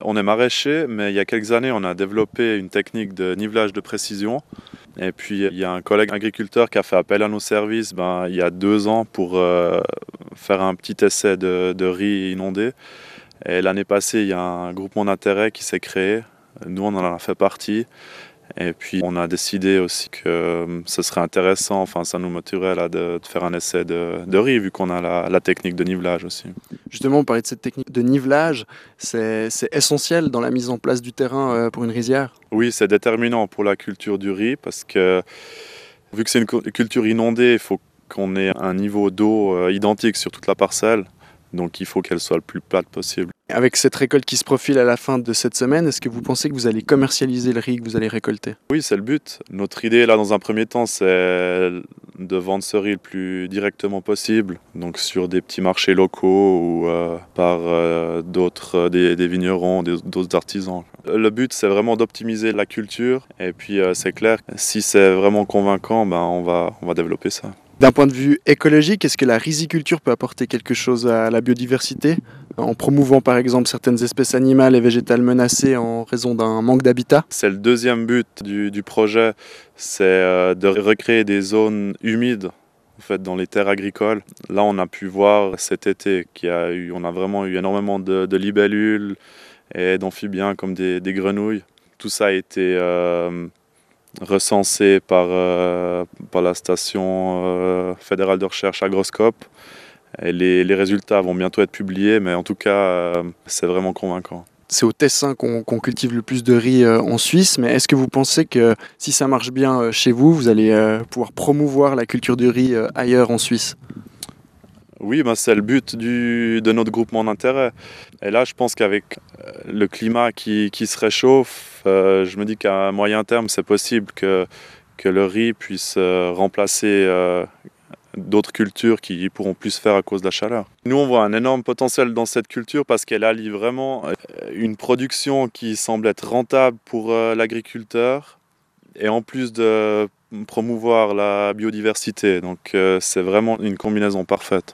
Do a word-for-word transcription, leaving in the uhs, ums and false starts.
On est maraîcher, mais il y a quelques années, on a développé une technique de nivelage de précision. Et puis, il y a un collègue agriculteur qui a fait appel à nos services ben, il y a deux ans pour euh, faire un petit essai de, de riz inondé. Et l'année passée, il y a un groupement d'intérêt qui s'est créé. Nous, on en a fait partie. Et puis, on a décidé aussi que ce serait intéressant, enfin, ça nous motiverait là, de, de faire un essai de, de riz, vu qu'on a la, la technique de nivelage aussi. Justement, on parlait de cette technique de nivelage, c'est c'est essentiel dans la mise en place du terrain euh, pour une rizière. Oui, c'est déterminant pour la culture du riz parce que vu que c'est une culture inondée, il faut qu'on ait un niveau d'eau euh, identique sur toute la parcelle. Donc il faut qu'elle soit le plus plate possible. Avec cette récolte qui se profile à la fin de cette semaine, est-ce que vous pensez que vous allez commercialiser le riz que vous allez récolter? Oui, c'est le but. Notre idée là dans un premier temps, c'est de vendre ce riz le plus directement possible, donc sur des petits marchés locaux ou euh, par euh, d'autres, euh, des, des vignerons, des, d'autres artisans. Le but, c'est vraiment d'optimiser la culture et puis euh, c'est clair, si c'est vraiment convaincant, ben, on va, on va développer ça. D'un point de vue écologique, est-ce que la riziculture peut apporter quelque chose à la biodiversité, en promouvant par exemple certaines espèces animales et végétales menacées en raison d'un manque d'habitat? C'est le deuxième but du, du projet, c'est euh, de recréer des zones humides en fait, dans les terres agricoles. Là, on a pu voir cet été qu'il y a eu, on a vraiment eu énormément de, de libellules et d'amphibiens comme des, des grenouilles. Tout ça a été euh, recensé par, euh, par la station euh, fédérale de recherche Agroscope. Et les, les résultats vont bientôt être publiés, mais en tout cas, euh, c'est vraiment convaincant. C'est au Tessin qu'on qu'on cultive le plus de riz euh, en Suisse, mais est-ce que vous pensez que si ça marche bien euh, chez vous, vous allez euh, pouvoir promouvoir la culture du riz euh, ailleurs en Suisse? Oui, ben c'est le but du, de notre groupement d'intérêt. Et là, je pense qu'avec euh, le climat qui, qui se réchauffe, euh, je me dis qu'à moyen terme, c'est possible que, que le riz puisse euh, remplacer euh, d'autres cultures qui pourront plus se faire à cause de la chaleur. Nous, on voit un énorme potentiel dans cette culture parce qu'elle allie vraiment une production qui semble être rentable pour euh, l'agriculteur et en plus de promouvoir la biodiversité. Donc, euh, c'est vraiment une combinaison parfaite.